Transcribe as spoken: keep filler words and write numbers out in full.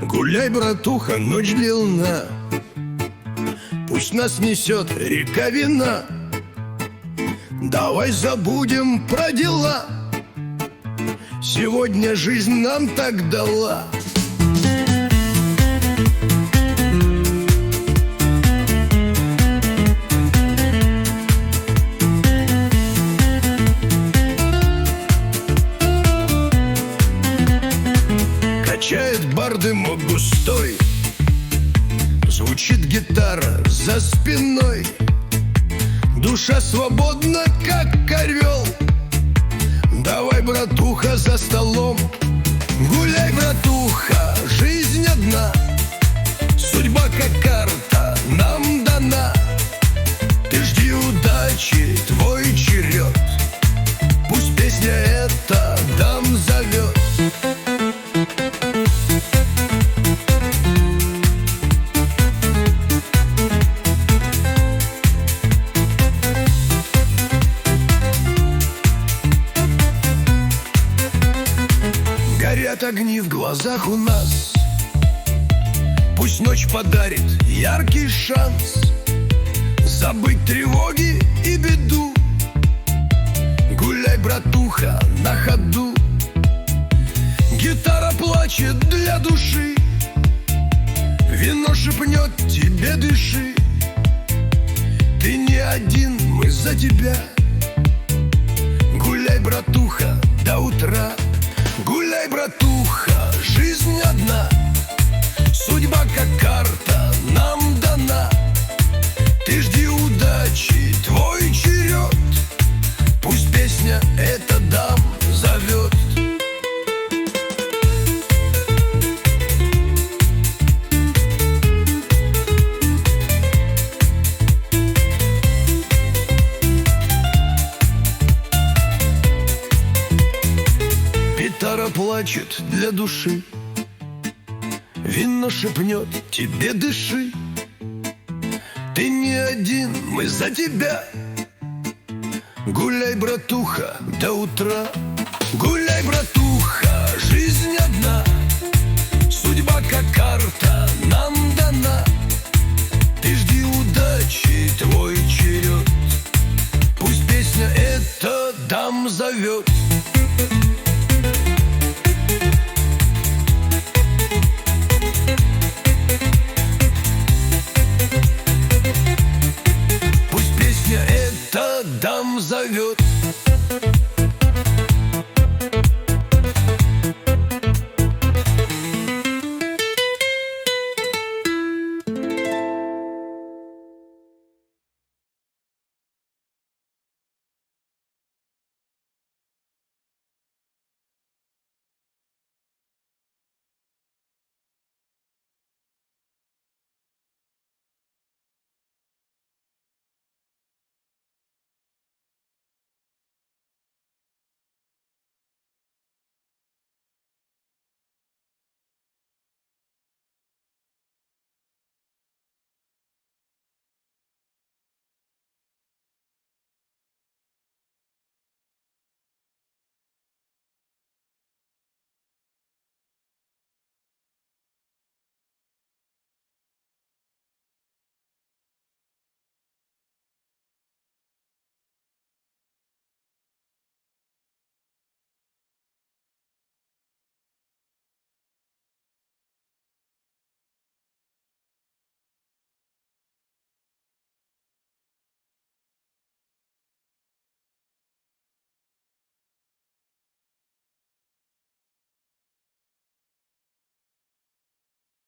Гуляй, братуха, ночь длинна, пусть нас несет река вина. Давай забудем про дела, сегодня жизнь нам так дала. Качает бар дымок густой, звучит гитара за спиной. Душа свободна, как орел. Давай, братуха, за столом. Гуляй, братуха, жизнь одна, судьба как карта нам дана. Ты жди удачи, твой черед, пусть песня эта дам зовет. Горят огни в глазах у нас, пусть ночь подарит яркий шанс забыть тревоги и беду. Гуляй, братуха, на ходу. Гитара плачет для души, вино шепнет тебе дыши. Ты не один, мы за тебя. Гуляй, братуха, до утра. Гуляй, братуха, жизнь одна, судьба как карта нам дана. Ты жди удачи, твой черед, пусть песня эта дам зовет. Гитара плачет для души, вино шепнет тебе дыши. Ты не один, мы за тебя. Гуляй, братуха, до утра. Гуляй, братуха.